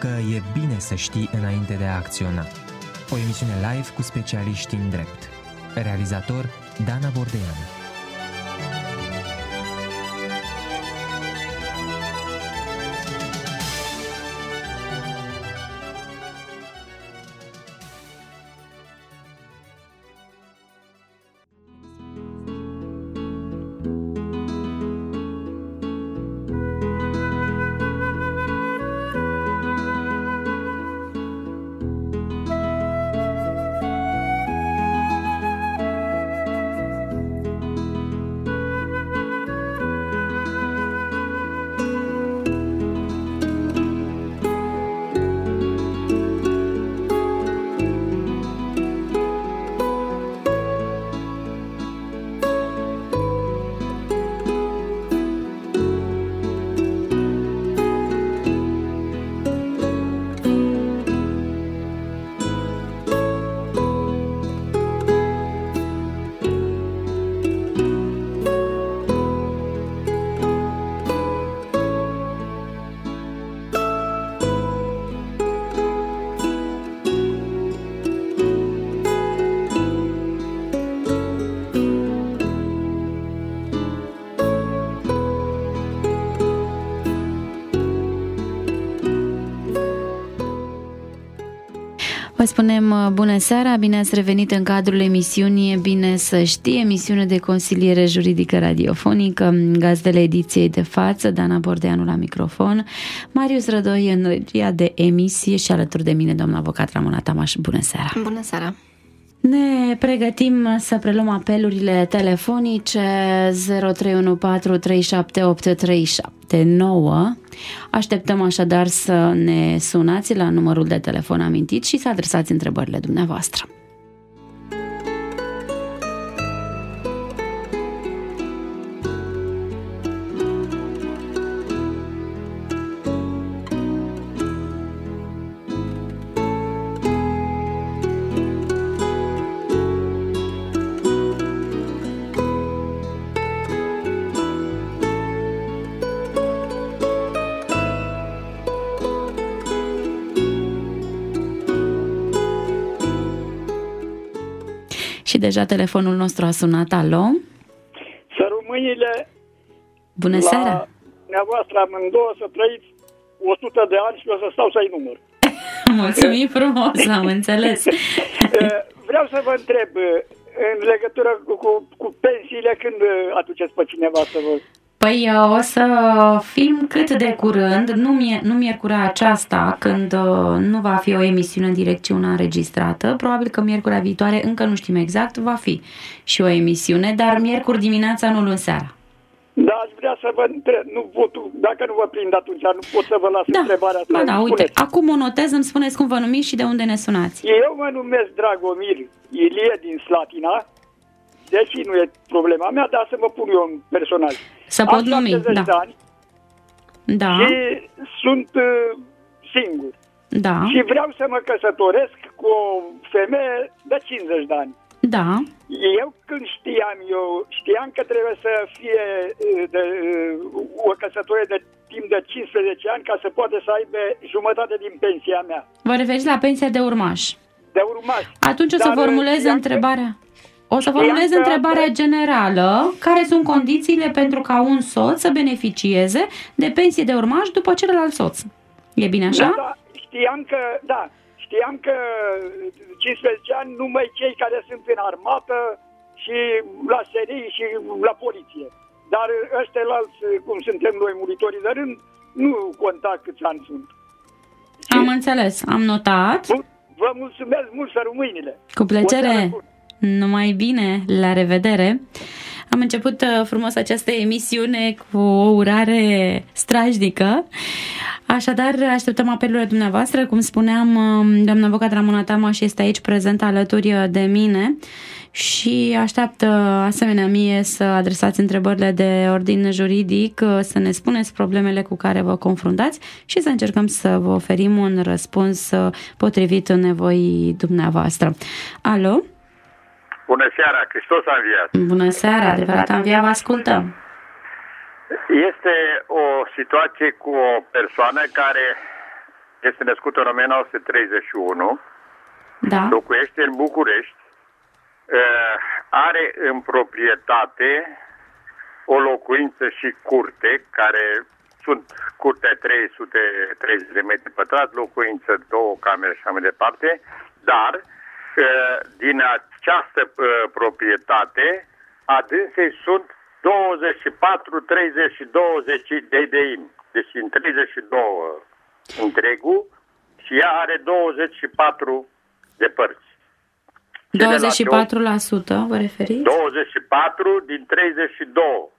că e bine să știi înainte de a acționa. O emisiune live cu specialiști în drept. Realizator Dana Bordeanu. Vă spunem bună seara, bine ați revenit în cadrul emisiunii E bine să știi, emisiune de consiliere juridică radiofonică, gazdele ediției de față, Dana Bordeanu la microfon, Marius Rădoi în regia de emisie și alături de mine doamna avocat Ramona Tamaș. Bună seara! Bună seara! Ne pregătim să preluăm apelurile telefonice 0314378379. Așteptăm așadar să ne sunați la numărul de telefon amintit și să adresați întrebările dumneavoastră. Și deja telefonul nostru a sunat. Alo? Sărumâinile. Bună seara! Dumneavoastră amândouă să trăiți 100 de ani și o să stau să-i număr. Mulțumim frumos, am înțeles. Vreau să vă întreb, în legătură cu pensiile, când aduceți pe cineva să vă... Păi o să fim cât de curând, nu miercurea aceasta, când nu va fi o emisiune în direct, ci una înregistrată. Probabil că miercurea viitoare, încă nu știm exact, va fi și o emisiune, dar miercuri dimineața, nu luni seara. Da, aș vrea să vă întreb, dacă nu vă prind atunci, nu pot să vă las întrebarea asta. Da, uite, acum o notez, îmi spuneți cum vă numiți și de unde ne sunați. Eu mă numesc Dragomir Ilie din Slatina, deși nu e problema mea, dar să mă pun eu în personal. Să pot numi, da. De ani da. Și sunt singur. Da. Și vreau să mă căsătoresc cu o femeie de 50 de ani. Da. Eu când știam că trebuie să fie o căsătorie de timp de 15 ani ca să poată să aibă jumătate din pensia mea. Vă referiți la pensia de urmaș? De urmaș. Atunci o să formulez întrebarea. O să formulez întrebarea generală. Care sunt condițiile pentru ca un soț să beneficieze de pensie de urmaș după celălalt soț? E bine așa? Da, știam că 15 ani numai cei care sunt în armată și la serii și la poliție. Dar ăștialalți, cum suntem noi muritorii de rând, nu conta câți ani sunt. Am înțeles, am notat. Vă mulțumesc mult, sărumâinile. Cu plăcere. Numai bine, la revedere. Am început frumos această emisiune cu o urare strașnică. Așadar, așteptăm apelurile dumneavoastră. Cum spuneam, doamna avocat Ramona Tamaș este aici prezentă alături de mine și așteaptă asemenea mie să adresați întrebările de ordin juridic, să ne spuneți problemele cu care vă confruntați și să încercăm să vă oferim un răspuns potrivit nevoii dumneavoastră. Alo? Bună seara, Hristos a înviat. Bună seara, adevărat a înviat, vă ascultăm. Este o situație cu o persoană care este născut în 1931, Da. locuiește în București, are în proprietate o locuință și curte, care sunt curtea 330 de metri pătrați, locuință, 2 camere și așa mai departe, dar din această proprietate a dânsei sunt 24, 30 și 20 de idei. Deci în 32 întregul și ea are 24 de părți. 24%, vă referiți? 24 din 32.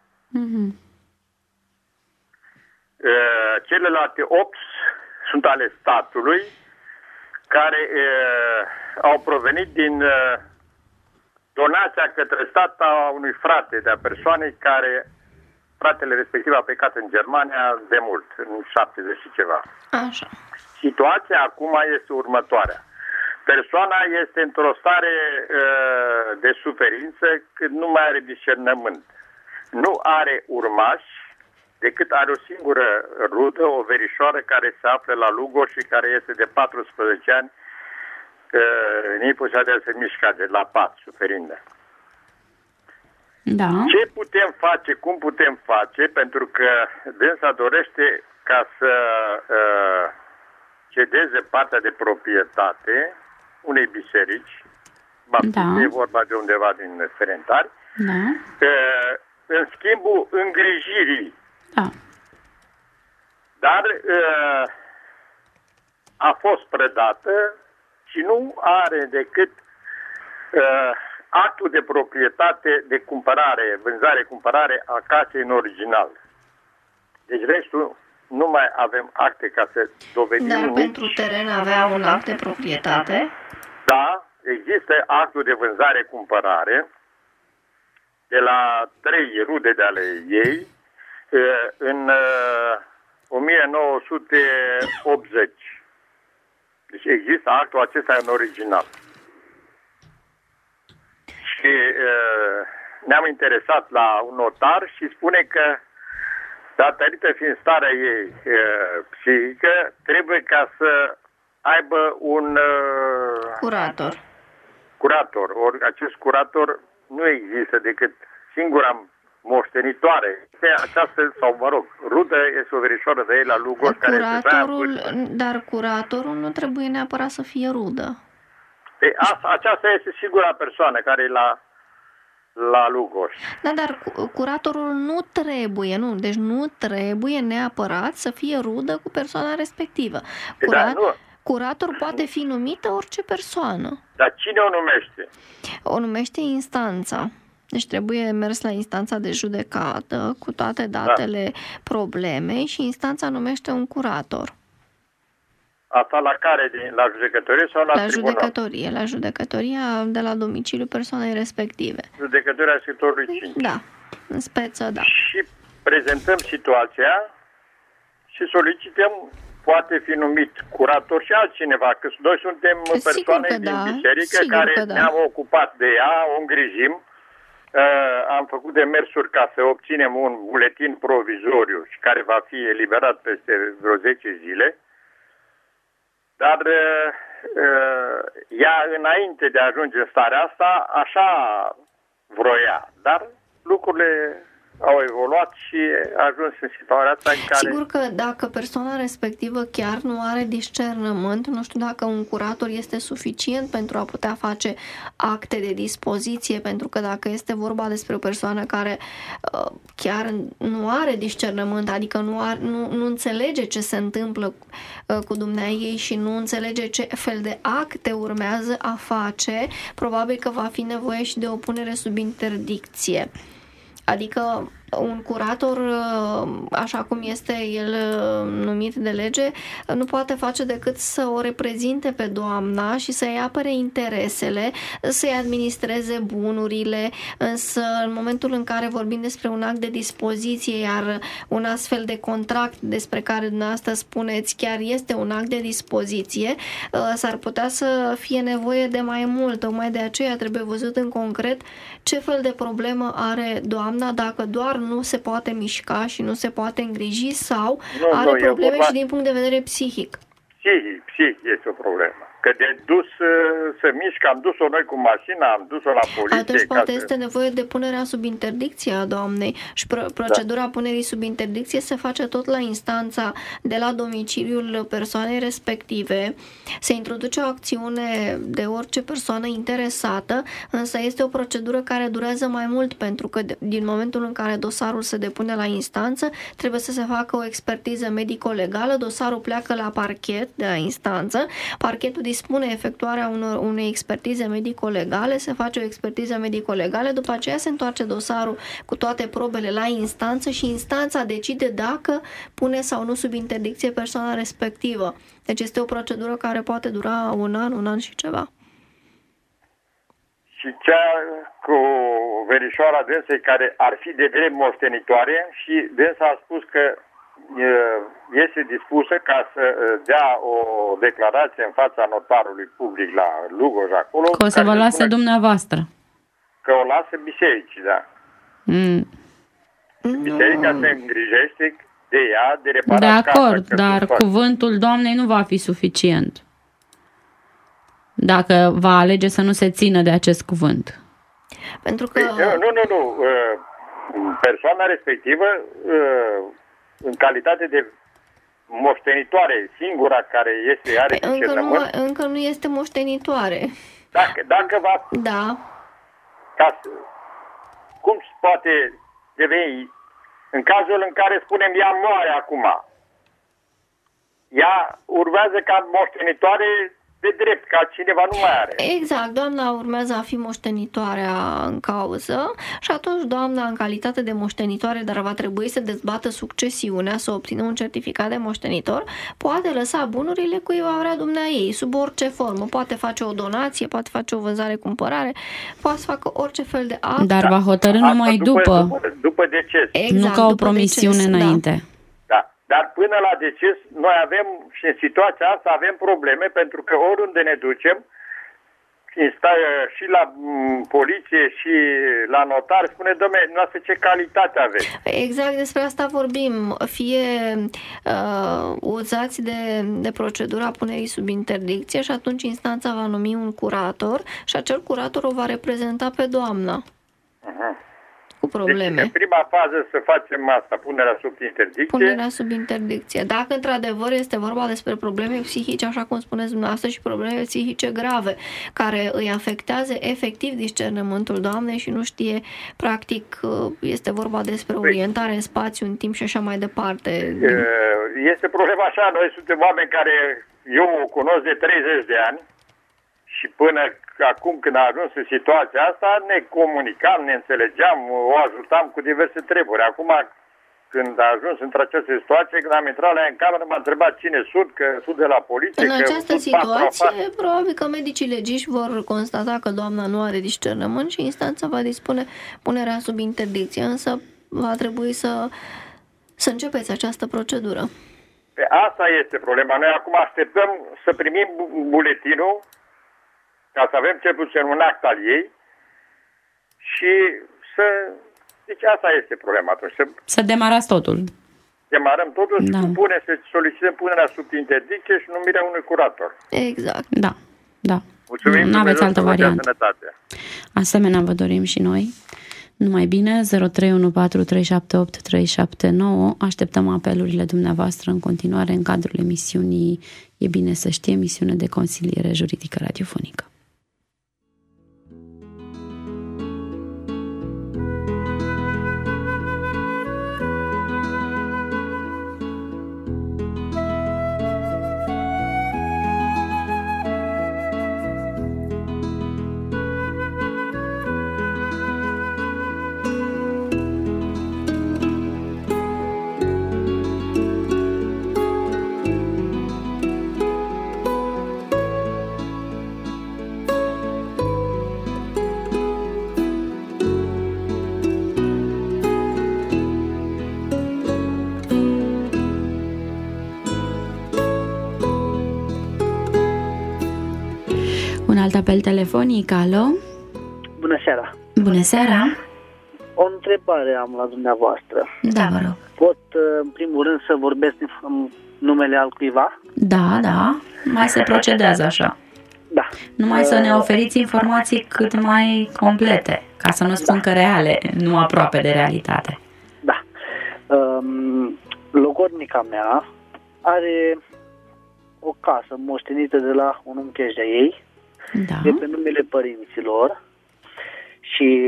Celelalte 8 sunt ale statului, care au provenit din donația către stat a unui frate, de a persoanei care, fratele respectiv a plecat în Germania de mult, în 70 și ceva. Așa. Situația acum este următoarea. Persoana este într-o stare de suferință când nu mai are discernământ. Nu are urmași, decât are o singură rudă, o verișoară care se află la Lugoj și care este de 14 ani neposibilă să mișca de la pat, suferindă. Da. Ce putem face, cum putem face, pentru că dânsa dorește ca să cedeze partea de proprietate unei biserici, Da. e vorba de undeva din Ferentari, Da. în schimbul îngrijirii. Da. Dar a fost predată și nu are decât actul de proprietate de cumpărare, vânzare-cumpărare a casei în original. Deci restul nu mai avem acte ca să dovedim. Dar pentru teren avea un act de proprietate? Da, există actul de vânzare-cumpărare de la 3 rude de ale ei în 1980. Deci există actul acesta în original. Și ne-am interesat la un notar și spune că, datorită fiind starea ei psihică, trebuie ca să aibă un curator. Ori acest curator nu există decât singura moștenitoare. Această, sau mă rog, rudă este o verișoară de ei la Lugoj. Dar curatorul nu trebuie neapărat să fie rudă. Aceasta este singura persoană care e la Lugoj. Da, dar curatorul nu trebuie, deci nu trebuie neapărat să fie rudă cu persoana respectivă. Curator poate fi numită orice persoană. Dar cine o numește? O numește instanța. Deci trebuie mers la instanța de judecată cu toate datele problemei și instanța numește un curator. Asta la care? La judecătorie sau la tribunal? Judecătorie, la judecătoria de la domiciliul persoanei respective. Judecătoria sectorului 5. Da, în speță, da. Și prezentăm situația și solicităm, poate fi numit curator și altcineva, că noi suntem persoane din biserică care ne-am ocupat de ea, o îngrijim. Am făcut demersuri ca să obținem un buletin provizoriu și care va fi eliberat peste vreo 10 zile. Dar ea, înainte de a ajunge în starea asta, așa vroia. Dar lucrurile au evoluat și a ajuns în situația asta în care... Sigur că dacă persoana respectivă chiar nu are discernământ, nu știu dacă un curator este suficient pentru a putea face acte de dispoziție, pentru că dacă este vorba despre o persoană care chiar nu are discernământ, adică nu înțelege ce se întâmplă cu dumneaei și nu înțelege ce fel de acte urmează a face, probabil că va fi nevoie și de o punere sub interdicție. Adică un curator, așa cum este el numit de lege, nu poate face decât să o reprezinte pe doamna și să-i apere interesele, să-i administreze bunurile, însă în momentul în care vorbim despre un act de dispoziție, iar un astfel de contract despre care dumneavoastră spuneți chiar este un act de dispoziție, s-ar putea să fie nevoie de mai mult. Tocmai de aceea trebuie văzut în concret ce fel de problemă are doamna, dacă doar nu se poate mișca și nu se poate îngriji sau are probleme și din punct de vedere psihic. psihic este o problemă. Că de dus să mișcă, am dus-o noi cu mașina, am dus-o la poliție. Atunci poate este nevoie de punerea sub interdicție a doamnei și procedura punerii sub interdicție se face tot la instanța de la domiciliul persoanei respective. Se introduce o acțiune de orice persoană interesată, însă este o procedură care durează mai mult pentru că din momentul în care dosarul se depune la instanță trebuie să se facă o expertiză medico-legală, dosarul pleacă la parchet de la instanță, parchetul dispune efectuarea unei expertize medico-legale, se face o expertiză medico-legală, după aceea se întoarce dosarul cu toate probele la instanță și instanța decide dacă pune sau nu sub interdicție persoana respectivă. Deci este o procedură care poate dura un an și ceva. Și cea cu verișoara dânsei care ar fi de drept moștenitoare și dânsa a spus că este dispusă ca să dea o declarație în fața notarului public la Lugoj acolo. Că o să vă lase dumneavoastră. Că o lasă bisericii, da. Biserica se îngrijește de ea, de reparat. De acord, dar cuvântul Doamnei nu va fi suficient. Dacă va alege să nu se țină de acest cuvânt. Pentru că... Nu. Persoana respectivă... în calitate de moștenitoare, singura care are discernământ. Încă nu este moștenitoare. Dacă va... Da. Cum poate deveni, în cazul în care, spunem, ea moare acum, ea urmează ca moștenitoare de drept, ca cineva nu mai are. Exact, doamna urmează a fi moștenitoarea în cauză și atunci doamna, în calitate de moștenitoare, dar va trebui să dezbată succesiunea, să obțină un certificat de moștenitor, poate lăsa bunurile cui va vrea dumneaei, sub orice formă. Poate face o donație, poate face o vânzare-cumpărare, poate să facă orice fel de act. Dar va hotărî numai după deces. Exact, nu ca o promisiune deces, înainte. Da. Dar până la deces, noi avem, și în situația asta avem probleme, pentru că oriunde ne ducem, și la poliție și la notar, spune, dom'le, noastră ce calitate aveți? Exact despre asta vorbim. Fie uzați de procedura punerii sub interdicție și atunci instanța va numi un curator și acel curator o va reprezenta pe doamna. Cu probleme. Deci, în prima fază să facem asta, punerea sub interdicție. Punerea sub interdicție. Dacă într-adevăr este vorba despre probleme psihice, așa cum spuneți dumneavoastră, și probleme psihice grave, care îi afectează efectiv discernământul doamnei și nu știe, practic, este vorba despre orientare în spațiu, în timp și așa mai departe. Este problema așa, noi suntem oameni care, eu o cunosc de 30 de ani și până acum când a ajuns în situația asta, ne comunicam, ne înțelegeam, o ajutam cu diverse treburi. Acum, când a ajuns într-această situație, când am intrat la ea în cameră, m-a întrebat cine sunt, că sunt de la poliție. În această situație, probabil că medicii legiști vor constata că doamna nu are discernământ și instanța va dispune punerea sub interdicție, însă va trebui să începeți această procedură. Asta este problema. Noi acum așteptăm să primim buletinul ca să avem cel puțin un act al ei și să... Deci asta este problema atunci. Să demarați totul. Demarăm totul și să solicităm punerea sub interdicție și numirea unui curator. Exact. Da. Mulțumim, nu aveți altă variantă. Sănătate. Asemenea vă dorim și noi. Numai bine, 0314378379. Așteptăm apelurile dumneavoastră în continuare în cadrul emisiunii E bine să știe, emisiune de consiliere juridică radiofonică. Un alt apel telefonic, alo? Bună seara! Bună seara! O întrebare am la dumneavoastră. Da, vă rog. pot, în primul rând, să vorbesc în numele altcuiva? Da, mai se procedează așa. Da. Numai să ne oferiți informații cât mai complete, ca să nu spun că reale, nu aproape de realitate. Da. Logodnica mea are o casă moștenită de la un uncheș de ei, de pe numele părinților, și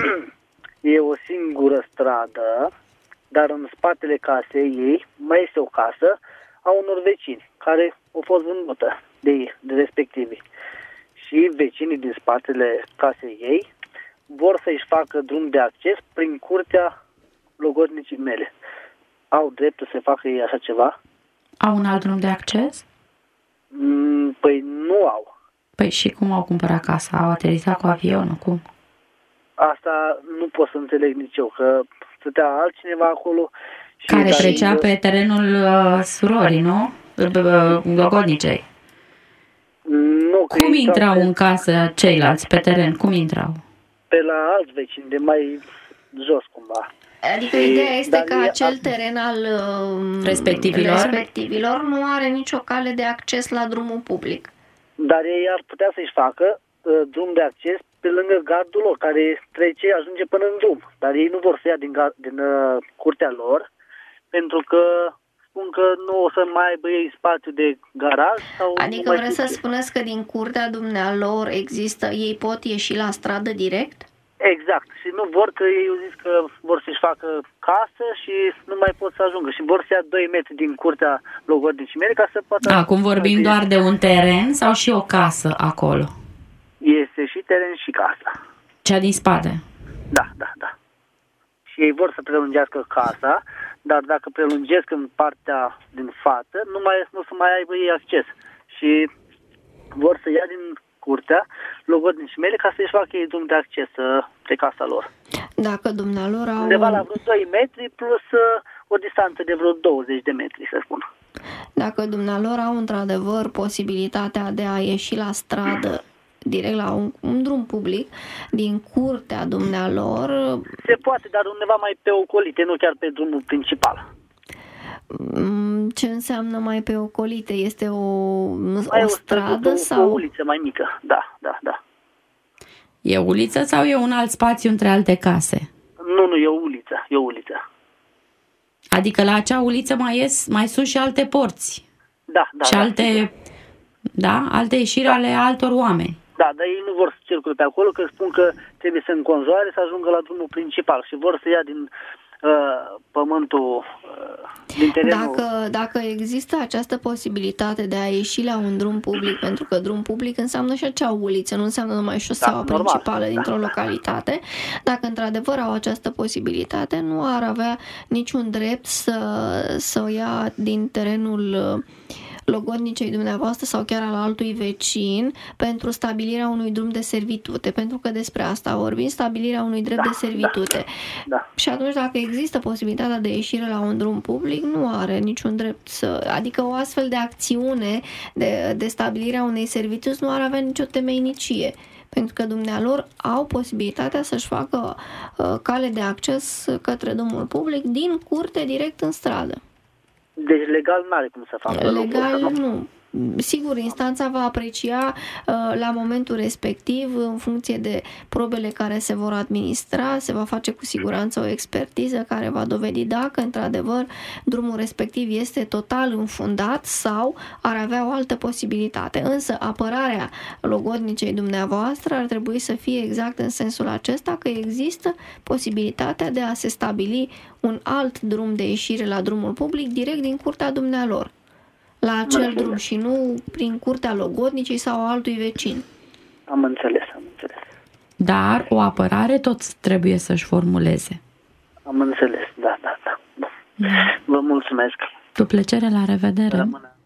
e o singură stradă, dar în spatele casei ei mai este o casă a unor vecini care au fost vândută de ei, de respectivi. Și vecinii din spatele casei ei vor să-și facă drum de acces prin curtea logodnicii mele. Au dreptul să facă ei așa ceva? Au un alt drum de acces? Păi nu au. Păi și cum au cumpărat casa? Au aterizat cu avionul? Cum? Asta nu pot să înțeleg nici eu, că stătea altcineva acolo. Și care trecea pe terenul surorii, nu? Logodnicei. Nu, cum intrau în casă ceilalți pe teren? Cum intrau? Pe la alți vecini, de mai jos cumva. Adică ideea este că acel teren al respectivilor nu are nicio cale de acces la drumul public. Dar ei ar putea să-și facă drum de acces pe lângă gardul lor, care trece, ajunge până în drum. Dar ei nu vor să ia din curtea lor, pentru că spun că nu o să mai aibă ei spațiu de garaj. Sau adică vreți să spuneți că din curtea dumnealor există, ei pot ieși la stradă direct? Exact. Și nu vor, că ei au zis că vor să-și facă casă și nu mai pot să ajungă. Și vor să ia 2 metri din curtea logodnicii mele ca să poată... Acum vorbim doar de un teren sau și o casă acolo? Este și teren și casa. Cea din spate? Da. Și ei vor să prelungească casa, dar dacă prelungesc în partea din față, nu să mai aibă ei acces. Și vor să ia din curtea logodnicii mele ca să-și facă ei drum de acces pe casa lor. Dacă dumnealor au... Undeva la vreo 2 metri plus o distanță de vreo 20 de metri, să spun. Dacă dumnealor au într-adevăr posibilitatea de a ieși la stradă direct la un drum public din curtea dumnealor... Se poate, dar undeva mai pe ocolite, nu chiar pe drumul principal. Ce înseamnă mai pe ocolite? Este o stradă sau... O uliță mai mică, da. E o uliță sau e un alt spațiu între alte case? Nu, e o uliță. Adică la acea uliță mai sunt și alte porți. Da. Și alte ieșiri ale altor oameni. Da, dar ei nu vor să circule pe acolo, că spun că trebuie să înconjoare să ajungă la drumul principal și vor să ia din pământul, din terenul. Dacă există această posibilitate de a ieși la un drum public, pentru că drum public înseamnă și acea uliță, nu înseamnă numai șoseaua principală dintr-o localitate, dacă într-adevăr au această posibilitate, nu ar avea niciun drept să o ia din terenul logodnicei dumneavoastră sau chiar al altui vecin pentru stabilirea unui drum de servitute, pentru că despre asta vorbim, stabilirea unui drept de servitute. Da. Și atunci dacă există posibilitatea de ieșire la un drum public, nu are niciun drept adică o astfel de acțiune de stabilirea unei servitutăți nu ar avea nicio temeinicie. Pentru că dumnealor au posibilitatea să-și facă cale de acces către drumul public din curte direct în stradă. Deci legal n-are cum să facă. Legal nu. Sigur, instanța va aprecia la momentul respectiv, în funcție de probele care se vor administra, se va face cu siguranță o expertiză care va dovedi dacă, într-adevăr, drumul respectiv este total înfundat sau ar avea o altă posibilitate. Însă, apărarea logodnicei dumneavoastră ar trebui să fie exact în sensul acesta, că există posibilitatea de a se stabili un alt drum de ieșire la drumul public direct din curtea dumnealor. La acel drum și nu prin curtea logodnicii sau altui vecin. Am înțeles. Dar o apărare tot trebuie să-și formuleze. Am înțeles, da. Vă mulțumesc. Cu plăcere, la revedere.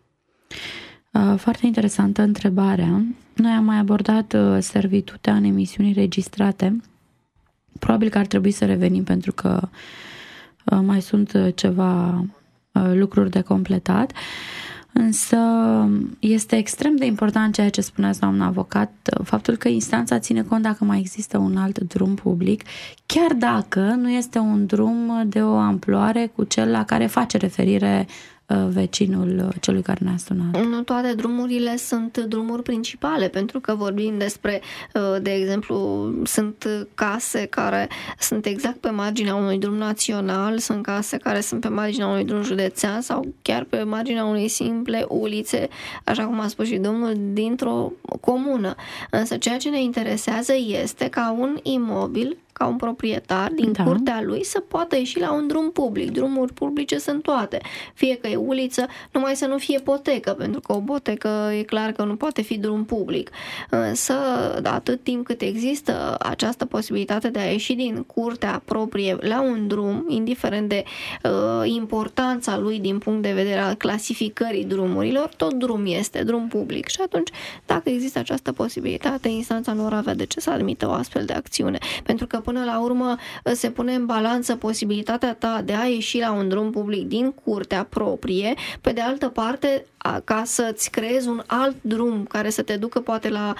Foarte interesantă întrebarea. Noi am mai abordat servitutea în emisiuni registrate. Probabil că ar trebui să revenim pentru că mai sunt ceva lucruri de completat. Însă este extrem de important ceea ce spuneați, doamna avocat, faptul că instanța ține cont dacă mai există un alt drum public, chiar dacă nu este un drum de o amploare cu cel la care face referire vecinul celui care ne-a sunat. Nu toate drumurile sunt drumuri principale, pentru că vorbim despre, de exemplu, sunt case care sunt exact pe marginea unui drum național, sunt case care sunt pe marginea unui drum județean sau chiar pe marginea unei simple ulițe, așa cum a spus și domnul, dintr-o comună. Însă ceea ce ne interesează este ca un imobil, ca un proprietar din curtea lui să poată ieși la un drum public. Drumuri publice sunt toate. Fie că e uliță, numai să nu fie potecă, pentru că o potecă e clar că nu poate fi drum public. Însă, atât timp cât există această posibilitate de a ieși din curtea proprie la un drum, indiferent de importanța lui din punct de vedere al clasificării drumurilor, tot drum este drum public. Și atunci, dacă există această posibilitate, instanța nu ar avea de ce să admită o astfel de acțiune. Pentru că până la urmă se pune în balanță posibilitatea ta de a ieși la un drum public din curtea proprie, pe de altă parte, ca să-ți creezi un alt drum care să te ducă poate la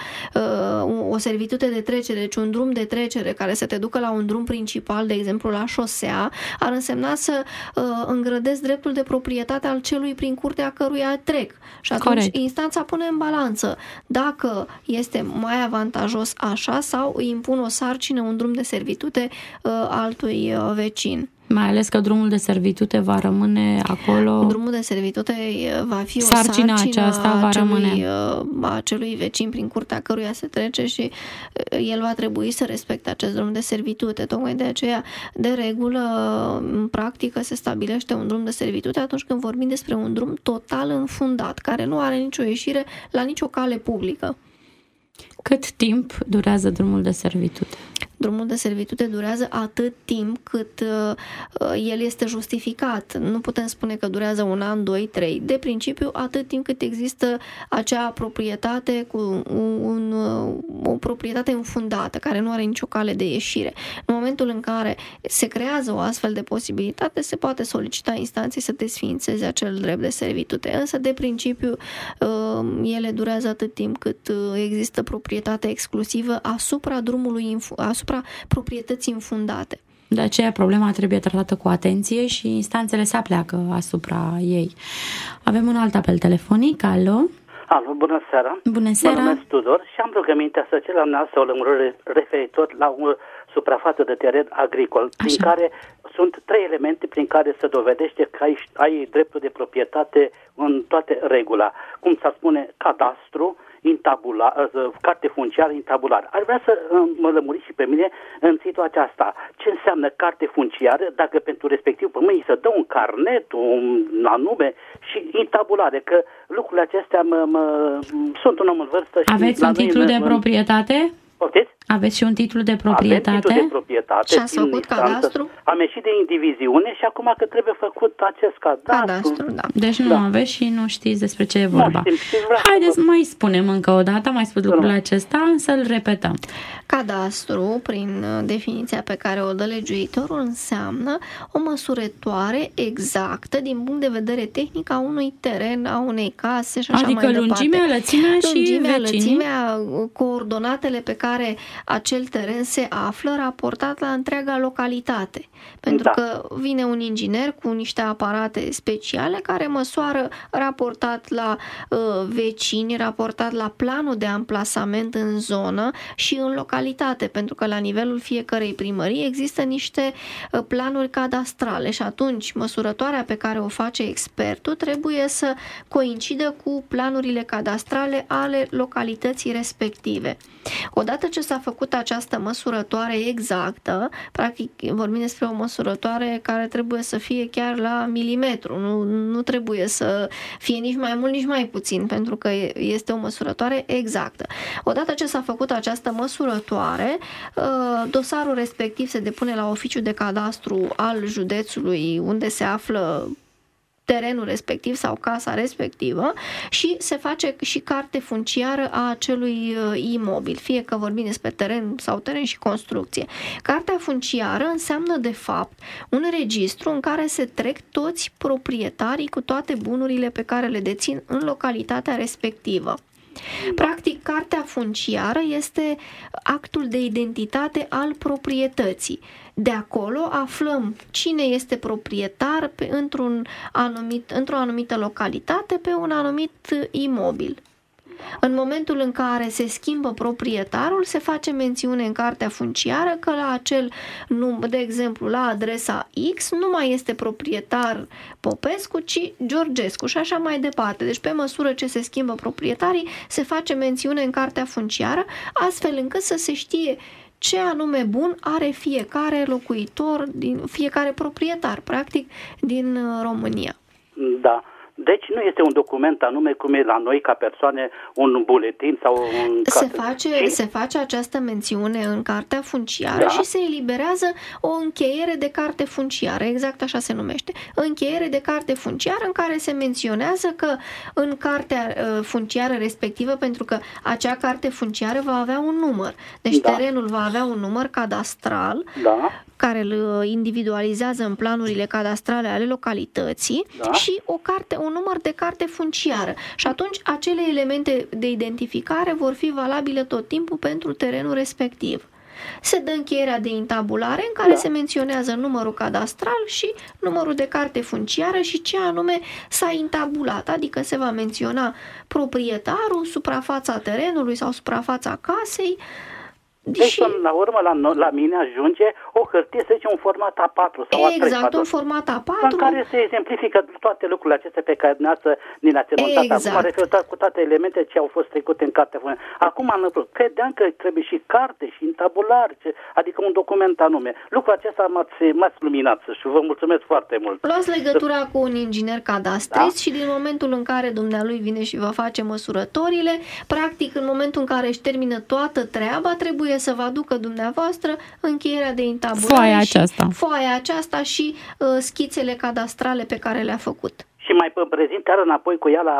o servitute de trecere, deci un drum de trecere care să te ducă la un drum principal, de exemplu la șosea, ar însemna să îngrădezi dreptul de proprietate al celui prin curtea căruia trec. Și atunci instanța pune în balanță dacă este mai avantajos așa sau îi impun o sarcină, un drum de servitute altui vecin. Mai ales că drumul de servitute va rămâne acolo. Drumul de servitute va fi o sarcină aceasta a celui vecin prin curtea căruia se trece și el va trebui să respecte acest drum de servitute. Tocmai de aceea, de regulă, în practică se stabilește un drum de servitute atunci când vorbim despre un drum total înfundat, care nu are nicio ieșire la nicio cale publică. Cât timp durează drumul de servitute? Drumul de servitute durează atât timp cât el este justificat. Nu putem spune că durează 1 an, 2, 3. De principiu, atât timp cât există acea proprietate cu o proprietate înfundată, care nu are nicio cale de ieșire. În momentul în care se creează o astfel de posibilitate, se poate solicita instanței să desființeze acel drept de servitute. Însă, de principiu, ele durează atât timp cât există proprietate exclusivă asupra drumului, asupra proprietății înfundate. De aceea problema trebuie tratată cu atenție și instanțele se apleacă asupra ei. Avem un alt apel telefonic. Alo? Alo, bună seara. Bună seara. Mă numesc Tudor și am rugămintea să cer la dumneavoastră o lămurire referitor la o suprafață de teren agricol, prin care sunt 3 elemente prin care se dovedește că ai dreptul de proprietate în toate regula. Cum s-ar spune, cadastru, carte funciară intabulară. Ar vrea să mă lămuriți și pe mine în situația asta. Ce înseamnă carte funciară dacă pentru respectiv pământ îi se dă un carnet, un anume și intabulare, că lucrurile acestea sunt un om în vârstă. Și aveți un titlu de proprietate? Poftiți? Aveți și un titlu de proprietate? Avem titlu de proprietate. Și ați făcut cadastru? Am ieșit de indiviziune și acum că trebuie făcut acest cadastru. Da. Deci nu aveți și nu știți despre ce e vorba. Haideți, mai spunem încă o dată, mai spus lucrul acesta, însă îl repetăm. Cadastru, prin definiția pe care o dă legiuitorul, înseamnă o măsurătoare exactă din punct de vedere tehnic a unui teren, a unei case și așa mai departe. Adică lungimea, lățimea și vecinii. Lățimea, coordonatele pe care acel teren se află raportat la întreaga localitate. Pentru că vine un inginer cu niște aparate speciale care măsoară raportat la vecini, raportat la planul de amplasament în zonă și în localitate, pentru că la nivelul fiecărei primării există niște planuri cadastrale și atunci măsurătoarea pe care o face expertul trebuie să coincidă cu planurile cadastrale ale localității respective. Odată ce s-a făcut această măsurătoare exactă, practic vorbim despre o măsurătoare care trebuie să fie chiar la milimetru, nu trebuie să fie nici mai mult, nici mai puțin, pentru că este o măsurătoare exactă. Odată ce s-a făcut această măsurătoare, dosarul respectiv se depune la oficiul de cadastru al județului unde se află terenul respectiv sau casa respectivă și se face și carte funciară a acelui imobil, fie că vorbim despre teren sau teren și construcție. Cartea funciară înseamnă de fapt un registru în care se trec toți proprietarii cu toate bunurile pe care le dețin în localitatea respectivă. Practic, cartea funciară este actul de identitate al proprietății. De acolo aflăm cine este proprietar într-o anumită localitate pe un anumit imobil. În momentul în care se schimbă proprietarul, se face mențiune în cartea funciară că la acel număr, de exemplu, la adresa X, nu mai este proprietar Popescu, ci Georgescu și așa mai departe. Deci, pe măsură ce se schimbă proprietarii, se face mențiune în cartea funciară, astfel încât să se știe ce anume bun are fiecare locuitor, fiecare proprietar, practic, din România. Da. Deci nu este un document anume cum e la noi ca persoane, un buletin sau un... Se face această mențiune în cartea funciară și se eliberează o încheiere de carte funciară, exact așa se numește. Încheiere de carte funciară în care se menționează că în cartea funciară respectivă, pentru că acea carte funciară va avea un număr. Deci terenul va avea un număr cadastral care îl individualizează în planurile cadastrale ale localității și un număr de carte funciară. Și atunci acele elemente de identificare vor fi valabile tot timpul pentru terenul respectiv. Se dă încheierea de intabulare în care se menționează numărul cadastral și numărul de carte funciară și ce anume s-a intabulat, adică se va menționa proprietarul, suprafața terenului sau suprafața casei. Deci, până la urmă, la mine ajunge o hârtie, să zicem, un format A4 sau A3. Exact, un format A4. În care se exemplifică toate lucrurile acestea pe care dumneavoastră ni le-ați enunțat. Acum, referitor cu toate elementele ce au fost trecute în cartea. Acum credeam că trebuie și carte și intabulare, adică un document anume. Lucrul acesta m-ați luminat și vă mulțumesc foarte mult. Luați legătura cu un inginer cadastrist și din momentul în care dumnealui vine și va face măsurătorile, practic în momentul în care își termină toată treaba, trebuie să vă aducă dumneavoastră încheierea de intabulare, foaia aceasta și schițele cadastrale pe care le-a făcut. Și mai prezint chiar înapoi cu ea la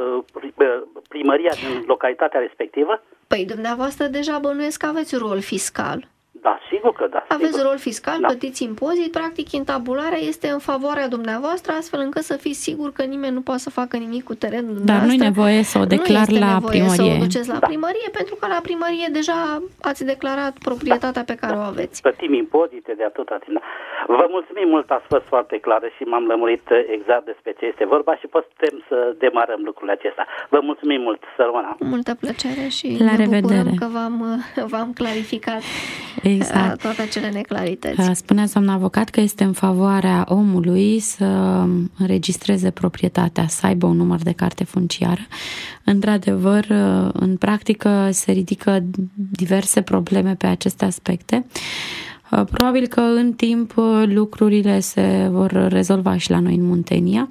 primăria din localitatea respectivă? Păi dumneavoastră deja bănuiesc că aveți rol fiscal. Da, sigur că da. Aveți rol fiscal, plătiți impozit, practic intabularea este în favoarea dumneavoastră, astfel încât să fiți sigur că nimeni nu poate să facă nimic cu terenul dumneavoastră. Dar nu e nevoie să o declar la primărie. Să o duceți la primărie, pentru că la primărie deja ați declarat proprietatea pe care o aveți. Plătim impozite de atâta timp. Vă mulțumim mult, ați fost foarte clară și m-am lămurit exact despre ce este vorba și putem să demarăm lucrurile acestea. Vă mulțumim mult, Sărmana. Multă plăcere și la revedere. Că v-am clarificat toate acele neclarități. Spunea doamna avocat că este în favoarea omului să înregistreze proprietatea, să aibă un număr de carte funciară. Într-adevăr, în practică se ridică diverse probleme pe aceste aspecte. Probabil că în timp lucrurile se vor rezolva și la noi în Muntenia.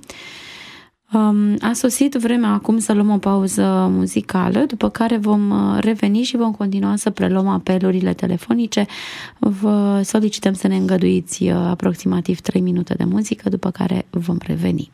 A sosit vremea acum să luăm o pauză muzicală, după care vom reveni și vom continua să preluăm apelurile telefonice. Vă solicităm să ne îngăduiți aproximativ 3 minute de muzică, după care vom reveni.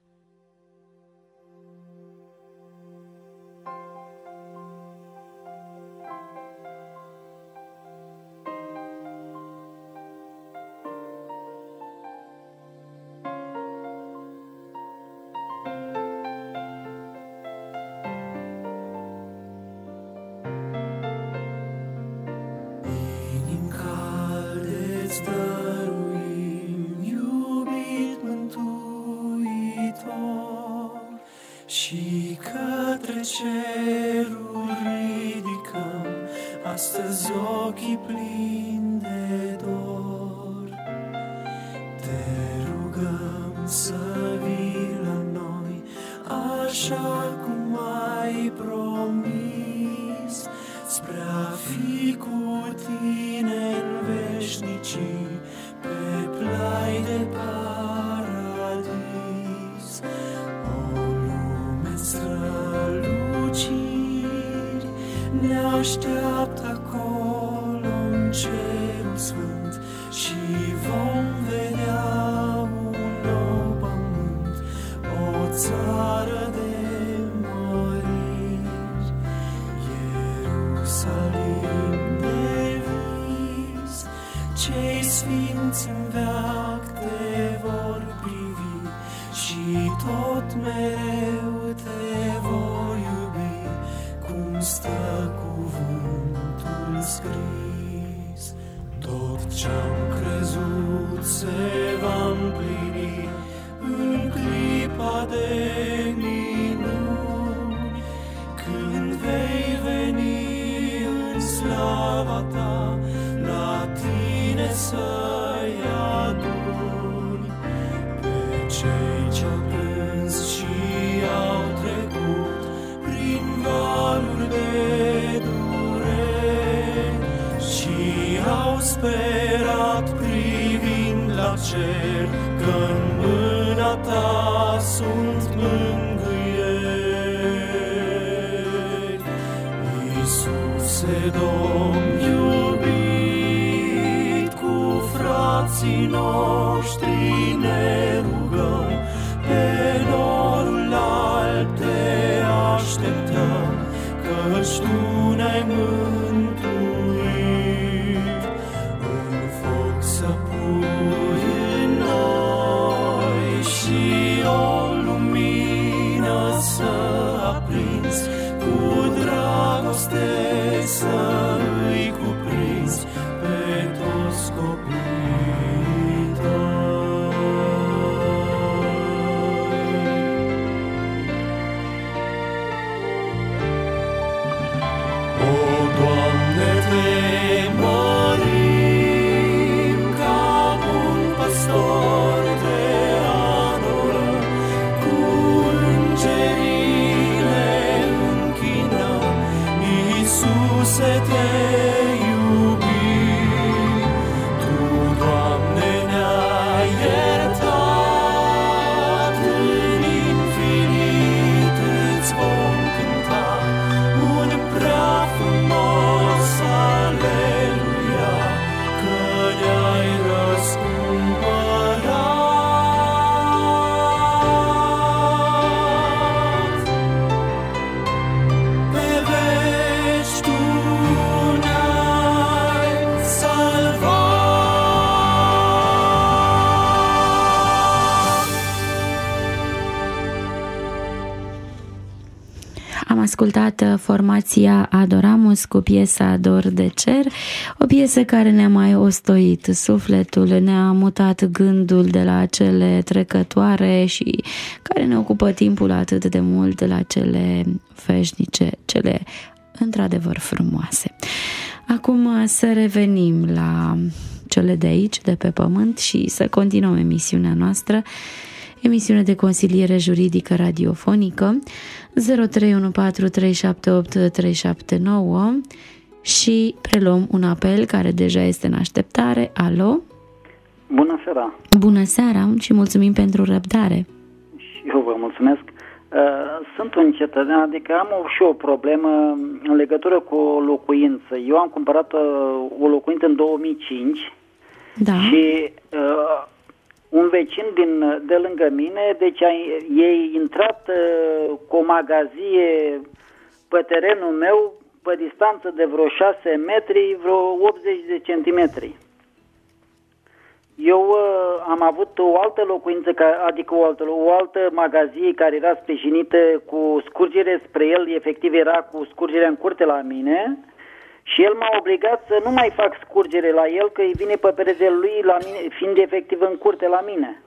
Și către ceruri ridicăm astăzi ochii plini de dor. Te rugăm să vii la noi așa cum ai promis, spre a fi cu tine în veșnicii pe plai de paradis. Străluciri ne așteaptă acolo în cerul sfânt și vom vedea un nou pământ tot mereu te voi iubi, cum stă cuvântul scris. Tot ce-am crezut se va împlini în clipa de minuni, când vei veni în slava ta, la tine să-i aduni pe cei ce-au plâns și au trecut prin valuri de dureri și au sperat privind la cer, că-n mâna ta sunt mângâieri. Iisuse, Domn iubit, cu frații noștri ne rugăm, pe norul alb te așteptăm, căci tu ne-ai mântuit. Un foc să pui în noi și o lumină să aprinzi, cu dragoste să îi cuprinzi pe toți copiii tăi. O, Doamne, te mărim, ca un păstor te adorăm, cu îngerii ne închinăm, Iisuse, te iubim. Tu, Doamne, ne-ai iertat, în infinit îți vom cânta un prea frumos aleluia, că ne-ai răscumpărat. Pe veci tu ne-ai salvat. Am ascultat formația Adoramus cu piesa Dor de cer, o piesă care ne-a mai ostoit sufletul, ne-a mutat gândul de la cele trecătoare și care ne ocupă timpul atât de mult de la cele veșnice, cele într-adevăr frumoase. Acum să revenim la cele de aici, de pe pământ, și să continuăm emisiunea noastră, emisiune de consiliere juridică radiofonică 0314378379, și preluăm un apel care deja este în așteptare. Alo? Bună seara! Bună seara și mulțumim pentru răbdare. Și eu vă mulțumesc. Sunt un cetățean, adică am și o problemă în legătură cu o locuință. Eu am cumpărat o locuință în 2005, da. Și un vecin de lângă mine, deci ei intrat cu o magazie pe terenul meu, pe distanță de vreo 6 metri, vreo 80 de centimetri. Eu am avut o altă locuință, adică o altă magazie care era sprijinită cu scurgere spre el, efectiv era cu scurgerea în curte la mine, și el m-a obligat să nu mai fac scurgere la el, că îi vine pe peretele lui la mine, fiind efectiv în curte la mine.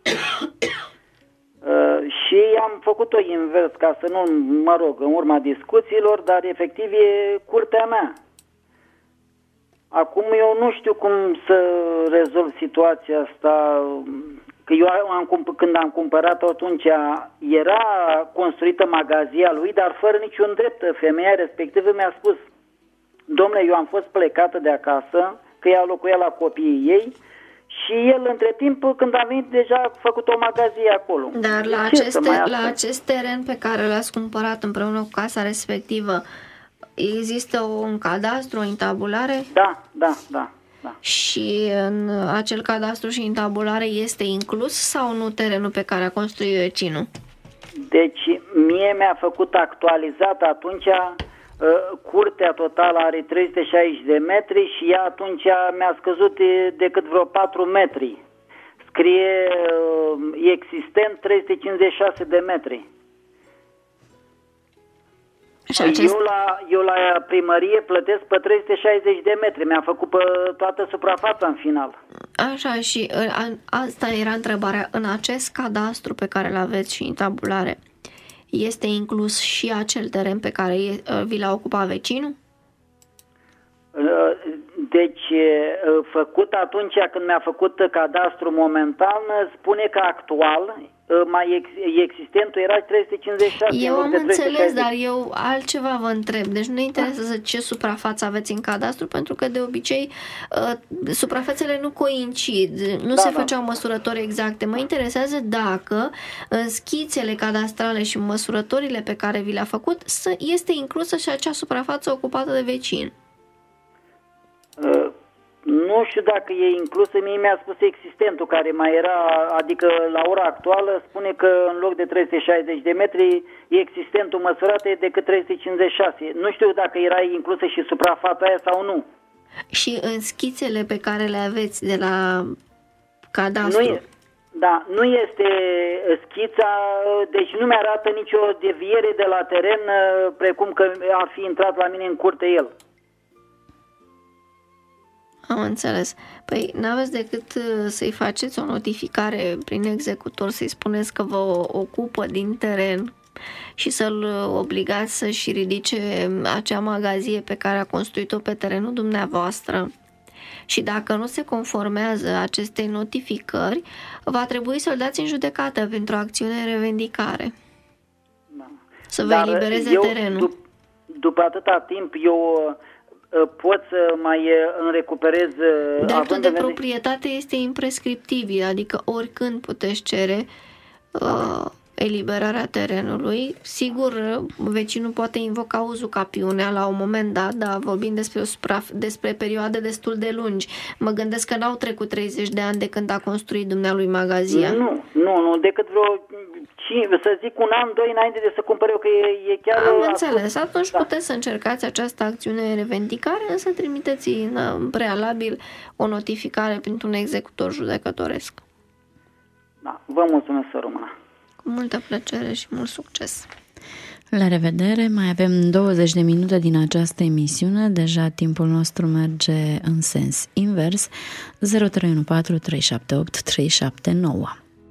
Și am făcut-o invers, ca să nu, mă rog, în urma discuțiilor, dar efectiv e curtea mea. Acum eu nu știu cum să rezolv situația asta, că eu când am cumpărat-o atunci era construită magazia lui, dar fără niciun drept. Femeia respectivă mi-a spus: domnule, eu am fost plecată de acasă, că ea locuia la copiii ei, și el, între timp, când a venit, deja a făcut o magazie acolo. Dar la acest teren pe care l-ați cumpărat împreună cu casa respectivă, există un cadastru, o intabulare? Da. Și în acel cadastru și intabulare este inclus sau nu terenul pe care a construit vecinul? Deci, mie mi-a făcut actualizat atunci. Curtea totală are 360 de metri și ea atunci mi-a scăzut decât vreo 4 metri. scrie existent 356 de metri. Eu la primărie plătesc pe 360 de metri. Mi-a făcut pe toată suprafața în final. Așa, și asta era întrebarea. În acest cadastru pe care îl aveți și în tabulare, este inclus și acel teren pe care vi l-a ocupat vecinul? Deci, făcut atunci când mi-a făcut cadastru momentan, spune că actual existentul era 356. Eu am înțeles, dar eu altceva vă întreb. Deci nu ne interesează ce suprafață aveți în cadastru, pentru că de obicei suprafețele nu coincid, nu se făceau măsurători exacte. Mă interesează dacă în schițele cadastrale și măsurătorile pe care vi le-a făcut este inclusă și acea suprafață ocupată de vecin. Nu știu dacă e inclusă, mie mi-a spus existentul care mai era, adică la ora actuală spune că în loc de 360 de metri existentul măsurat e decât 356. Nu știu dacă era inclusă și suprafața aia sau nu. Și în schițele pe care le aveți de la cadastru? Nu este schița, deci nu mi-arată nicio deviere de la teren precum că ar fi intrat la mine în curte el. Am înțeles. Păi n-aveți decât să-i faceți o notificare prin executor, să-i spuneți că vă ocupă din teren și să-l obligați să-și ridice acea magazie pe care a construit-o pe terenul dumneavoastră. Și dacă nu se conformează acestei notificări, va trebui să-l dați în judecată pentru o acțiune de revendicare. Da. Să vă elibereze terenul. După atâta timp, eu pot să mai îmi recuperez... Dreptul de proprietate este imprescriptibil, adică oricând puteți cere eliberarea terenului. Sigur, vecinul poate invoca uzucapiunea la un moment dat, dar vorbim despre perioade destul de lungi. Mă gândesc că n-au trecut 30 de ani de când a construit dumnealui magazia. Nu, decât să zic un an, 2 înainte de să cumpăr eu, că e chiar... Am înțeles. Atunci puteți să încercați această acțiune de revendicare, însă trimiteți în prealabil o notificare printr-un executor judecătoresc. Da, vă mulțumesc, să rămână. Cu multă plăcere și mult succes. La revedere, mai avem 20 de minute din această emisiune, deja timpul nostru merge în sens invers. 0314 378 379.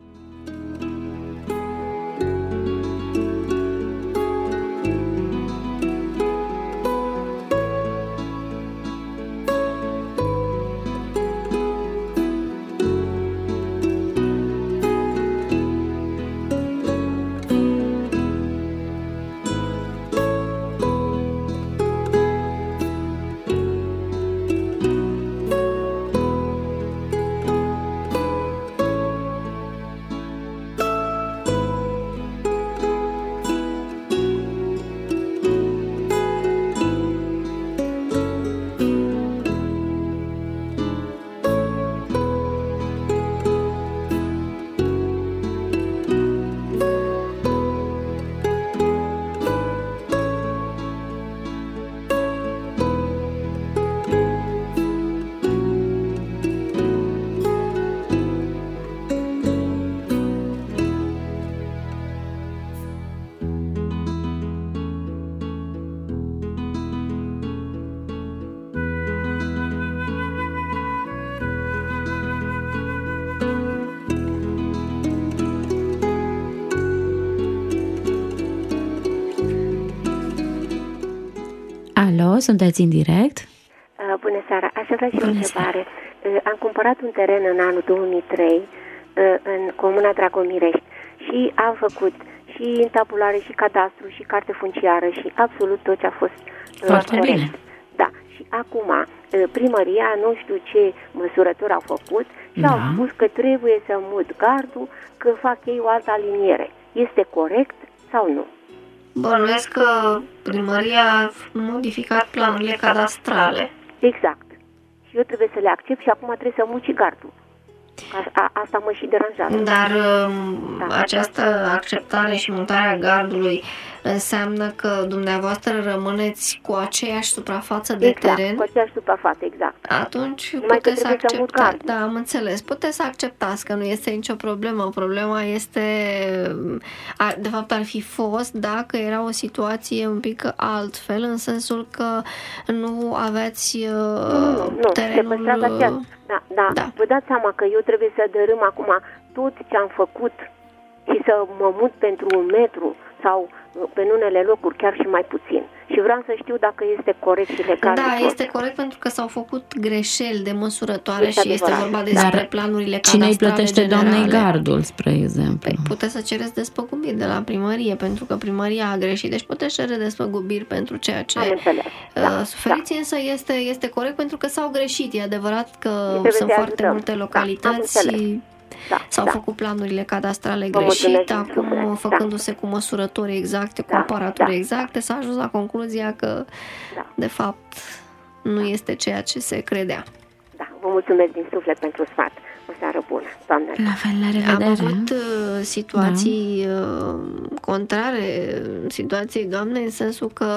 Alo, sunteți în direct? Bună seara, aș avea și o întrebare. Am cumpărat un teren în anul 2003 în comuna Dragomirești și am făcut și în tabulare și cadastru și carte funciară și absolut tot ce a fost foarte bine. Da, și acum primăria, nu știu ce măsurători au făcut și au spus că trebuie să mut gardul, că fac ei o altă aliniere. Este corect sau nu? Bănuiesc că primăria a modificat planurile cadastrale. Exact. Și eu trebuie să le accept și acum trebuie să mut și gardul. Asta mă și deranjează. Dar această acceptare și mutarea gardului înseamnă că dumneavoastră rămâneți cu aceeași suprafață de teren? Cu aceeași suprafață, exact. Atunci puteți accepta. Da, am înțeles. Puteți să acceptați că nu este nicio problemă. Problema este, de fapt ar fi fost dacă era o situație un pic altfel, în sensul că nu aveți terenul... Da. Vă dați seama că eu trebuie să dărâm acum tot ce am făcut și să mă mut pentru 1 metru sau în unele locuri chiar și mai puțin. Și vreau să știu dacă este corect și legal. Da, este corect pentru că s-au făcut greșeli de măsurătoare și este vorba despre planurile cadastrale. Cine îi plătește doamnei gardul, spre exemplu? Păi puteți să cereți despăgubiri de la primărie, pentru că primăria a greșit. Deci puteți cere despăgubiri pentru ceea ce suferiți, însă este corect pentru că s-au greșit. E adevărat că sunt foarte multe localități s-au făcut planurile cadastrale greșit, acum făcându-se cu măsurători exacte, cu aparaturi exacte, s-a ajuns la concluzia că de fapt nu este ceea ce se credea. Da, vă mulțumesc din suflet pentru sfat. O seară bună, doamne. La fel, la revedere. Am avut situații contrare situației doamnei, în sensul că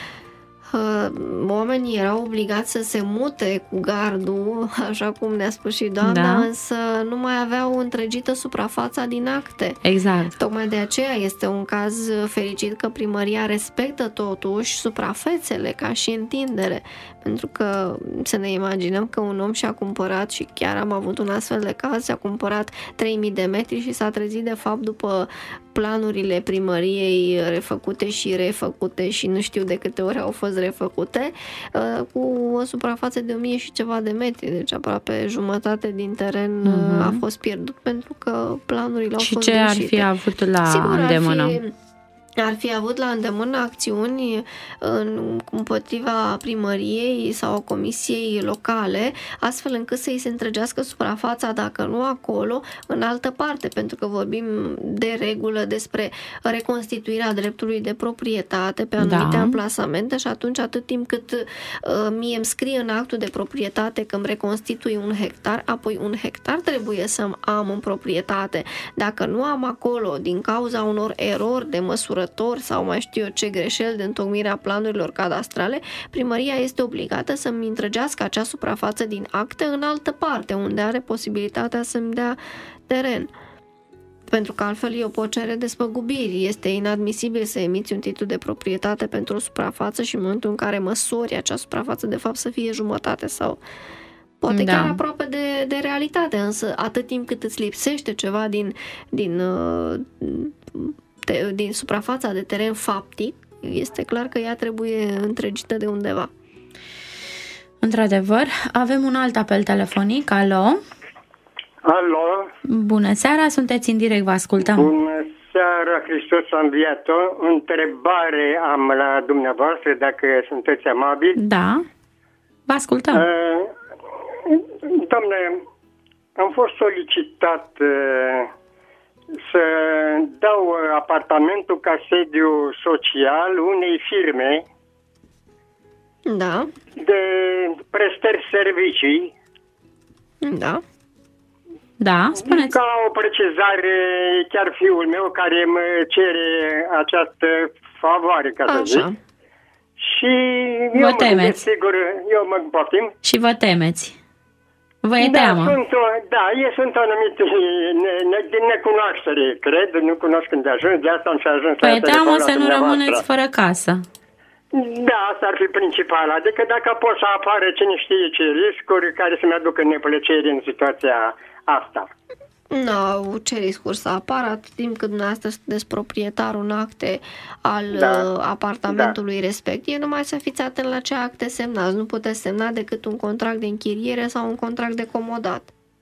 oamenii erau obligați să se mute cu gardul, așa cum ne-a spus și doamna, însă nu mai aveau întregită suprafața din acte. Exact. Tocmai de aceea este un caz fericit că primăria respectă totuși suprafețele ca și întindere, pentru că să ne imaginăm că un om și-a cumpărat, și chiar am avut un astfel de caz, și-a cumpărat 3000 de metri și s-a trezit de fapt după planurile primăriei refăcute și refăcute și nu știu de câte ori au fost refăcute, cu o suprafață de 1000 și ceva de metri, deci aproape jumătate din teren a fost pierdut pentru că planurile au fost greșite. Și ce ar fi avut la îndemână? Ar fi avut la îndemână acțiuni împotriva primăriei sau comisiei locale, astfel încât să-i se întregească suprafața, dacă nu acolo, în altă parte, pentru că vorbim de regulă despre reconstituirea dreptului de proprietate pe anumite amplasamente și atunci atât timp cât mie îmi scrie în actul de proprietate că îmi reconstitui 1 hectar, apoi 1 hectar trebuie să am în proprietate. Dacă nu am acolo, din cauza unor erori de măsură sau mai știu eu ce greșeli de întocmirea planurilor cadastrale, primăria este obligată să-mi întregească acea suprafață din acte în altă parte, unde are posibilitatea să-mi dea teren. Pentru că altfel eu pot cere despăgubiri. Este inadmisibil să emiți un titlu de proprietate pentru o suprafață și în momentul în care măsori acea suprafață, de fapt să fie jumătate sau poate chiar aproape de realitate, însă atât timp cât îți lipsește ceva din suprafața de teren faptic, este clar că ea trebuie întregită de undeva. Într-adevăr, avem un alt apel telefonic. Alo? Alo? Bună seara, sunteți în direct, vă ascultăm. Bună seara, Hristos a înviat-o. Întrebare am la dumneavoastră, dacă sunteți amabili. Da, vă ascultăm. Doamne, am fost solicitat să dau apartamentul ca sediu social unei firme de prestări servicii. Da, spuneți. Ca o precizare, chiar fiul meu care îmi cere această favoare, ca să zic. Și vă temeți. Sigur, eu mă poftim. Și vă temeți. Vă e teamă. Sunt anumite din necunoaștere, cred, nu cunosc când ajung, de asta am și ajuns la telefonul. Vă e teamă să nu rămâneți fără casă. Da, asta ar fi principal. Adică dacă pot să apară cine știe ce riscuri care să-mi aducă neplăcere în situația asta. Nu, ce riscuri să apară atât timp cât dumneavoastră sunteți proprietarul în acte al apartamentului respectiv, numai să fiți atent la ce acte semnați. Nu puteți semna decât un contract de închiriere sau un contract de comodat.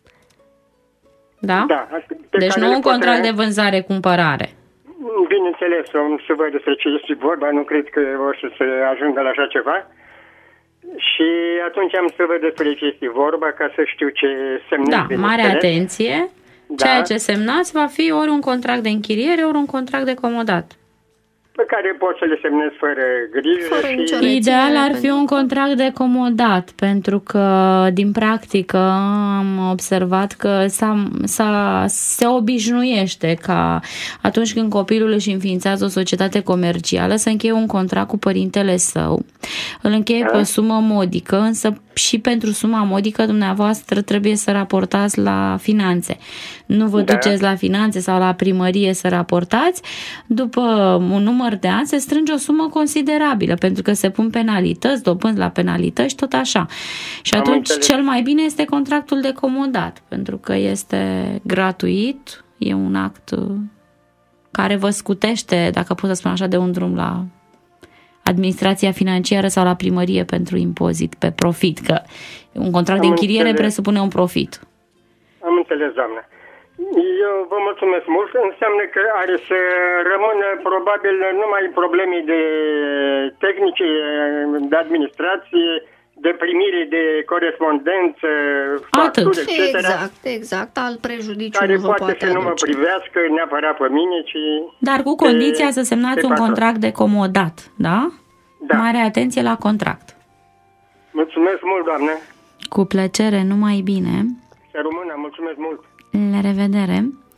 Da? Deci nu un contract de vânzare-cumpărare. Bineînțeles, să văd despre ce este vorba, nu cred că o să se ajungă la așa ceva. Și atunci am să văd despre ce este vorba, ca să știu ce semnez. Da, mare atenție. Ceea ce semnați va fi ori un contract de închiriere, ori un contract de comodat. pe care poți să le semnezi fără grijă. Ideal ar fi un contract de comodat, pentru că din practică am observat că se obișnuiește ca atunci când copilul își înființează o societate comercială să încheie un contract cu părintele său. Îl încheie pe o sumă modică, însă și pentru suma modică dumneavoastră trebuie să raportați la finanțe. Nu vă duceți la finanțe sau la primărie să raportați. După un număr de ani se strânge o sumă considerabilă, pentru că se pun penalități, dobânzi la penalități, tot așa. Și atunci cel mai bine este contractul de comodat, pentru că este gratuit, e un act care vă scutește, dacă pot să spun așa, de un drum la administrația financiară sau la primărie pentru impozit pe profit, că un contract de închiriere presupune un profit. Am înțeles, doamnă. Eu vă mulțumesc mult. Înseamnă că are să rămână probabil numai probleme de tehnice, de administrație, de primire de corespondență, facturi, etc. Exact, al prejudiciului care poate să nu mă privească neapărat pe mine, ci... Dar cu condiția să semnați un contract de comodat, da? Mare atenție la contract. Mulțumesc mult, doamnă. Cu plăcere, numai bine. Să rămână, mulțumesc mult. La revedere.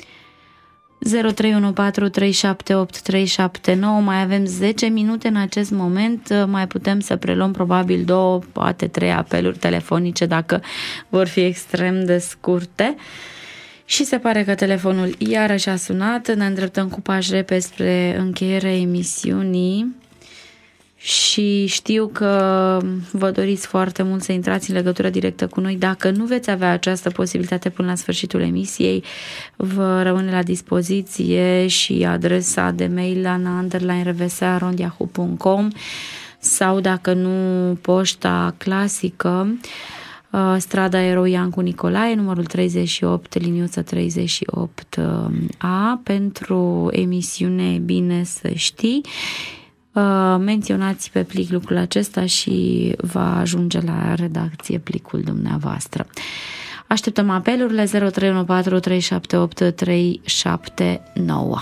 0314378379. Mai avem 10 minute în acest moment. Mai putem să preluăm probabil 2, poate 3 apeluri telefonice dacă vor fi extrem de scurte. Și se pare că telefonul iarăși a sunat. Ne îndreptăm cu pași repede spre încheierea emisiunii. Și știu că vă doriți foarte mult să intrați în legătură directă cu noi. Dacă nu veți avea această posibilitate până la sfârșitul emisiei, vă rămâne la dispoziție și adresa de mail la na_rvsa@yahoo.com sau, dacă nu, poșta clasică, strada Erou Iancu Nicolae, numărul 38, liniuță 38A, pentru emisiune Bine să știi. Menționați pe plic lucrul acesta și va ajunge la redacție plicul dumneavoastră. Așteptăm apelurile 0314378379.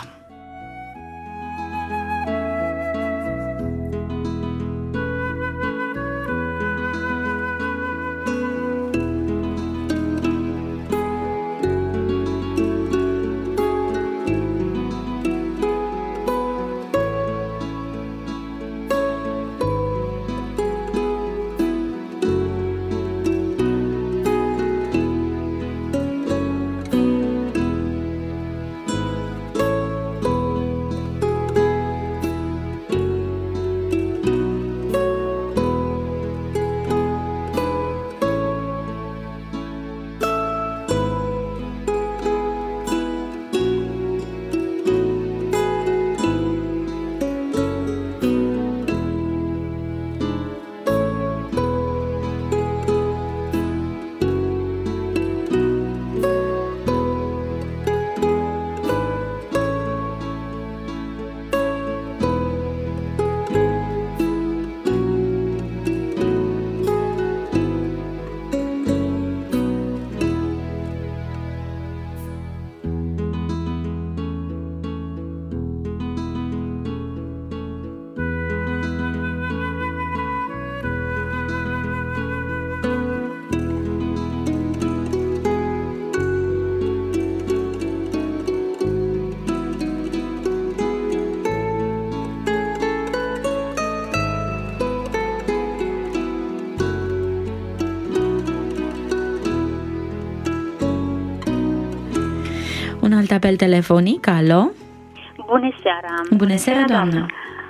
Un alt apel telefonic, alo? Bună seara! Bună seara, doamnă!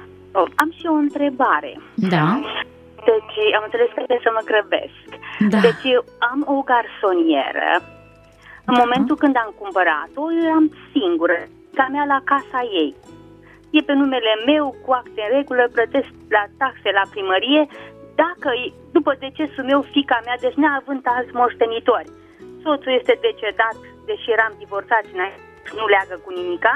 Am și o întrebare. Da. Deci, am înțeles că trebuie să mă grăbesc. Da. Deci, am o garsonieră. În momentul când am cumpărat-o, eram singură, ca mea la casa ei. E pe numele meu, cu acte în regulă, plătesc la taxe la primărie. Dacă, după decesul meu, fiica mea, deci neavând alți moștenitori, soțul este decedat, deși eram divorțați, nu leagă cu nimica,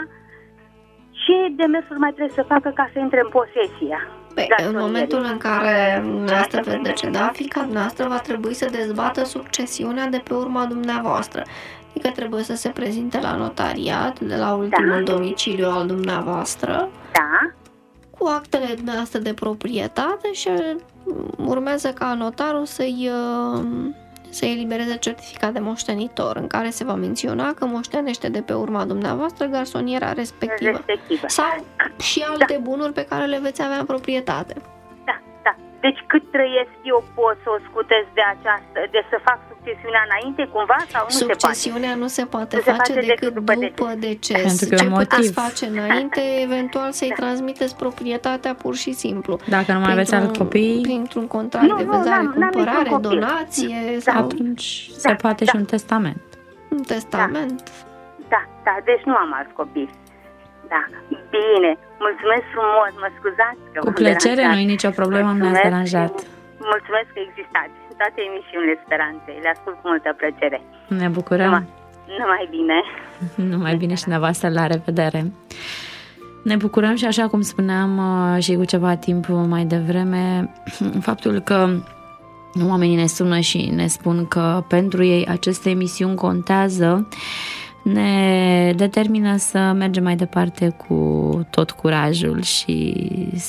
ce demersuri mai trebuie să facă ca să intre în posesia? În momentul în care dumneavoastră veți deceda, fiica dumneavoastră va trebui să dezbată succesiunea de pe urma dumneavoastră. Adică trebuie să se prezinte la notariat, de la ultimul domiciliu al dumneavoastră, cu actele astea de proprietate și urmează ca notarul să-i elibereze certificat de moștenitor, în care se va menționa că moștenește de pe urma dumneavoastră garsoniera respectivă. Sau și alte bunuri pe care le veți avea în proprietate. Da. Deci cât trăiesc eu pot să o scutesc de să fac succesiunea înainte cumva sau nu se poate? Succesiunea nu se poate face decât după deces. Ce puteți face înainte, eventual să-i transmiteți proprietatea pur și simplu. Dacă nu mai aveți alt copii, printr-un contract de vânzare-cumpărare, donație sau... Atunci se poate și un testament. Un testament. Da, deci nu am alți copii. Da, bine, mulțumesc frumos, mă scuzați că cu plăcere, nu e nicio problemă, nu ne-ați deranjat. Mulțumesc că existați toate emisiunile Speranței, le ascult cu multă plăcere. Ne bucurăm. Numai bine. Numai bine și dumneavoastră, la revedere. Ne bucurăm și așa cum spuneam și cu ceva timp mai devreme, faptul că oamenii ne sună și ne spun că pentru ei aceste emisiuni contează, ne determină să mergem mai departe cu tot curajul și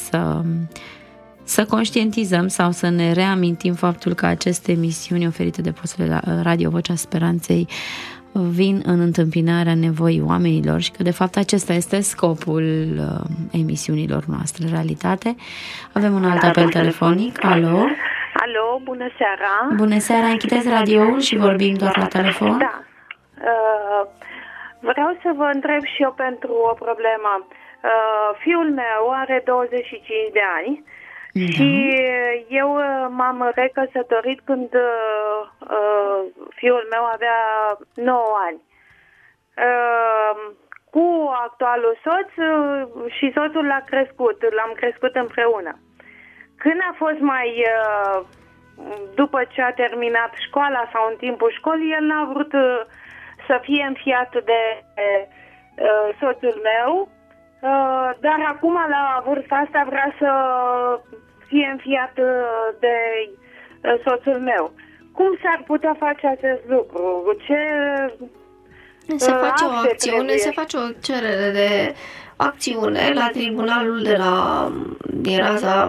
să conștientizăm sau să ne reamintim faptul că aceste emisiuni oferite de postele la Radio Vocea Speranței vin în întâmpinarea nevoii oamenilor și că de fapt acesta este scopul emisiunilor noastre. Realitate. Avem un alt apel telefonic. Alo? Alo, bună seara! Bună seara, închideți radioul și vorbim doar la telefon? Da. Vreau să vă întreb și eu pentru o problemă. Fiul meu are 25 de ani și eu m-am recăsătorit când fiul meu avea 9 ani. Cu actualul soț și soțul l-am crescut împreună. Când a fost după ce a terminat școala sau în timpul școlii, el n-a vrut să fie înfiat de soțul meu, dar acum la vârsta asta vrea să fie înfiat de soțul meu. Cum s-ar putea face acest lucru? Se face o acțiune, se face o cerere de acțiune la tribunalul din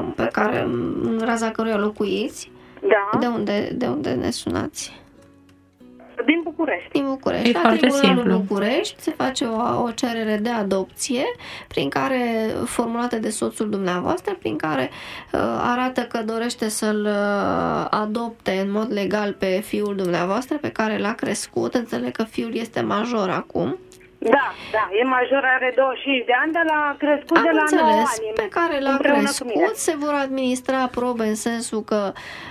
raza căruia locuiți. Da. De unde ne sunați? Din București. Din București. La Tribunalul București se face o cerere de adopție formulată de soțul dumneavoastră, prin care arată că dorește să-l adopte în mod legal pe fiul dumneavoastră pe care l-a crescut. Înțeleg că fiul este major acum. Da, e major, are 25 de ani, dar l-a crescut de la 9 ani. Pe care l-a crescut, se vor administra probe în sensul că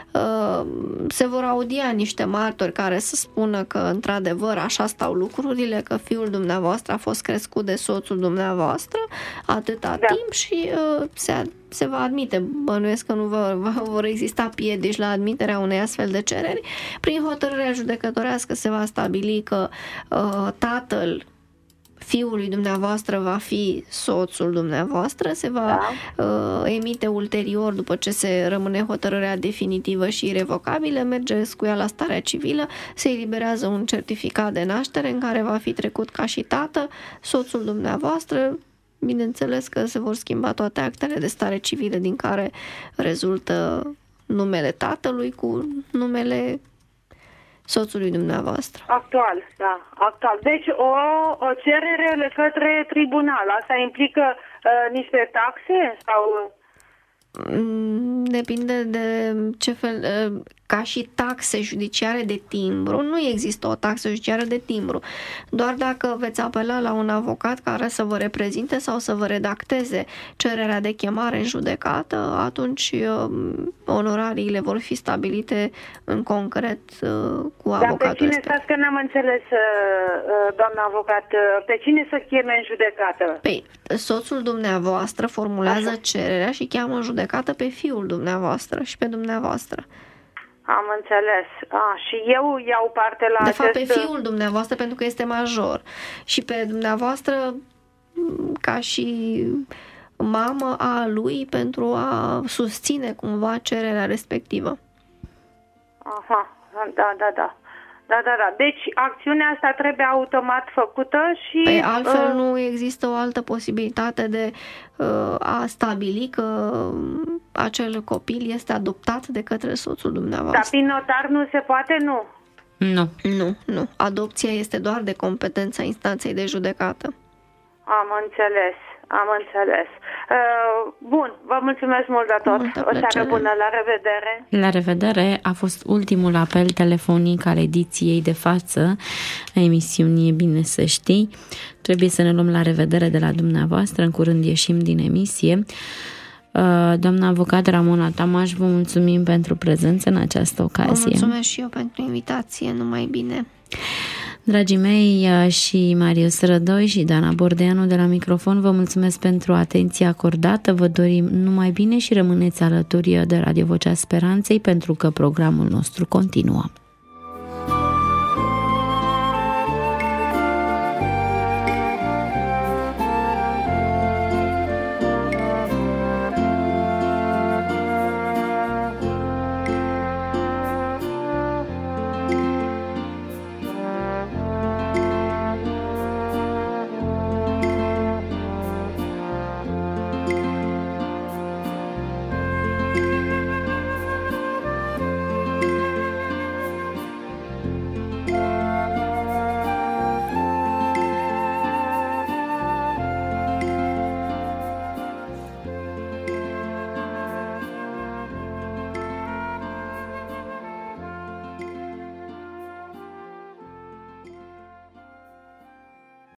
se vor audia niște martori care să spună că într-adevăr așa stau lucrurile, că fiul dumneavoastră a fost crescut de soțul dumneavoastră atâta timp și se va admite. Bănuiesc că nu vor exista piedici la admiterea unei astfel de cereri. Prin hotărârea judecătorească se va stabili că tatăl fiului dumneavoastră va fi soțul dumneavoastră, se va emite ulterior, după ce se rămâne hotărârea definitivă și irrevocabilă, merge cu ea la starea civilă, se eliberează un certificat de naștere în care va fi trecut ca și tată soțul dumneavoastră. Bineînțeles că se vor schimba toate actele de stare civilă din care rezultă numele tatălui cu numele soțului dumneavoastră. Actual. Deci o cerere către tribunal. Asta implică niște taxe sau... Depinde de ce fel... Ca și taxe judiciare de timbru, nu există o taxă judiciară de timbru. Doar dacă veți apela la un avocat care să vă reprezinte sau să vă redacteze cererea de chemare în judecată, atunci onorariile vor fi stabilite în concret cu avocatul. Dar pe cine, stați că n-am înțeles, doamna avocat, pe cine să cheme în judecată? Păi, soțul dumneavoastră formulează cererea și cheamă în judecată pe fiul dumneavoastră și pe dumneavoastră. Am înțeles. Și eu iau parte la de fapt, pe fiul dumneavoastră, pentru că este major. Și pe dumneavoastră, ca și mamă a lui, pentru a susține cumva cererea respectivă. Aha, da. Da. Deci acțiunea asta trebuie automat făcută și... Păi altfel nu există o altă posibilitate de a stabili că acel copil este adoptat de către soțul dumneavoastră. Dar prin notar nu se poate? Nu. Adopția este doar de competența instanței de judecată. Am înțeles. Bun, vă mulțumesc mult de tot. O seară bună, la revedere. La revedere. A fost ultimul apel telefonic al ediției de față a emisiunii E bine să știi. Trebuie să ne luăm la revedere de la dumneavoastră. În curând ieșim din emisie. Doamna avocat Ramona Tamaș, vă mulțumim pentru prezență în această ocazie. Vă mulțumesc și eu pentru invitație. Numai bine. Dragii mei, și Marius Rădoi și Dana Bordeanu de la microfon, vă mulțumesc pentru atenția acordată, vă dorim numai bine și rămâneți alături de Radio Vocea Speranței, pentru că programul nostru continuă.